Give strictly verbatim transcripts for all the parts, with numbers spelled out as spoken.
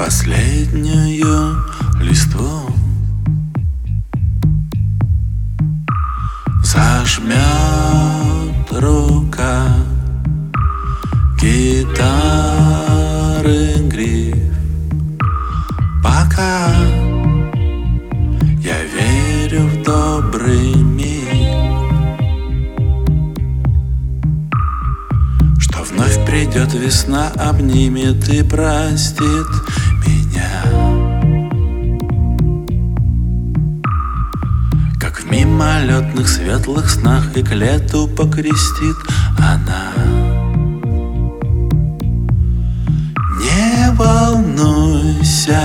последнюю листву. Зажмет рука гитары гриф, пока я верю в добрый мир, что вновь придет весна, обнимет и простит меня. Как в мимолетных светлых снах и к лету покрестит она. Не волнуйся,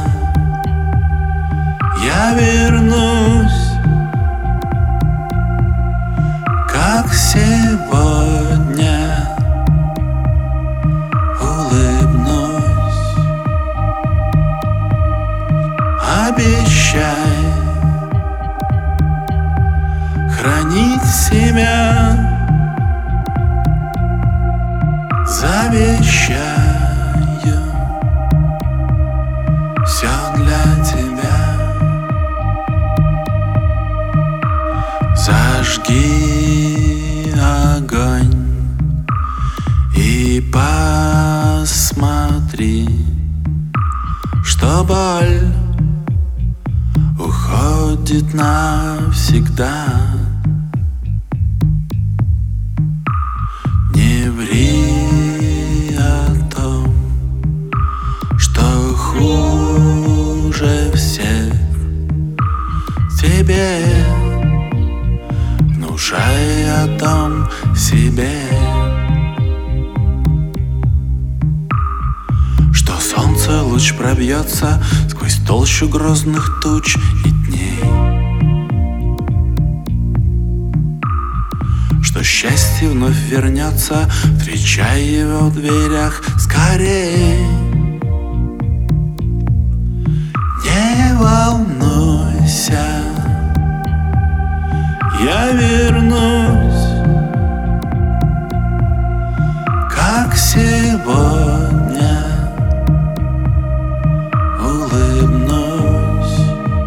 я вернусь, как сегодня, улыбнусь. Обещай хранить себя, завещаю все для тебя. Зажги огонь и посмотри, что боль уходит навсегда. Не ври о том, что хуже всех тебе, внушай о том себе, что солнце луч пробьется сквозь толщу грозных туч и дней, что счастье вновь вернется, встречай его в дверях скорей. Не волнуйся, я вернусь, как сегодня, улыбнусь.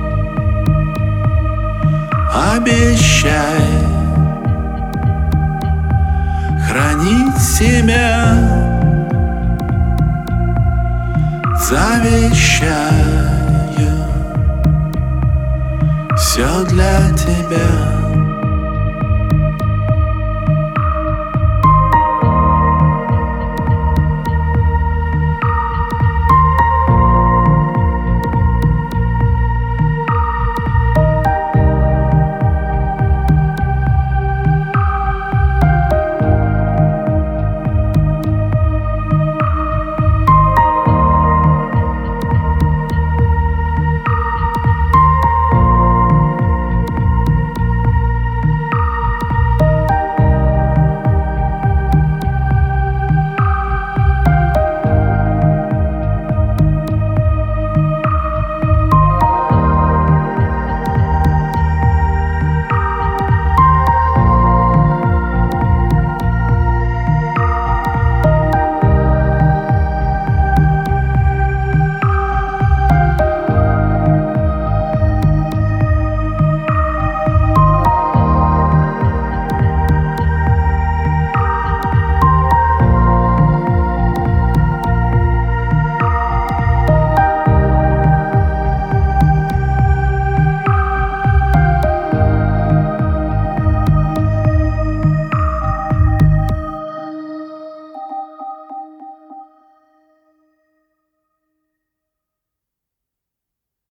Обещай хранить себя, завещаю все для тебя.